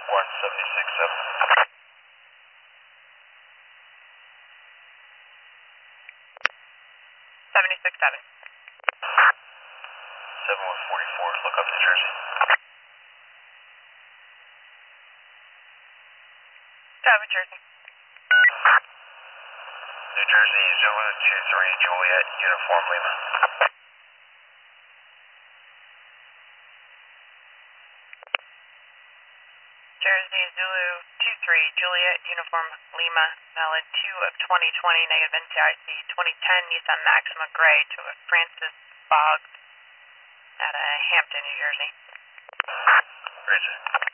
176.7. 76.7. 7144, look up New Jersey. New Jersey. New Jersey, Zulu 23, Juliet, Uniform Lima. Jersey, Zulu 23, Juliet, Uniform Lima, valid 2 of 2020, negative NCIC 2010, Nissan Maxima Gray to a Francis Boggs at Hampton, New Jersey. Roger.